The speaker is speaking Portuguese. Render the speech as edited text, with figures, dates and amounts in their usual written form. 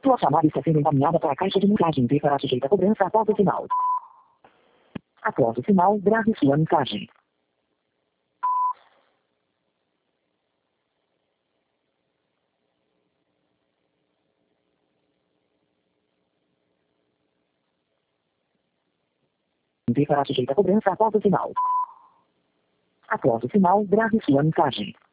Sua chamada está sendo encaminhada para a caixa de mensagem e será sujeita a cobrança após o sinal. Após o sinal, grave sua mensagem. Será sujeita a cobrança após o sinal. Após o sinal, grave sua mensagem.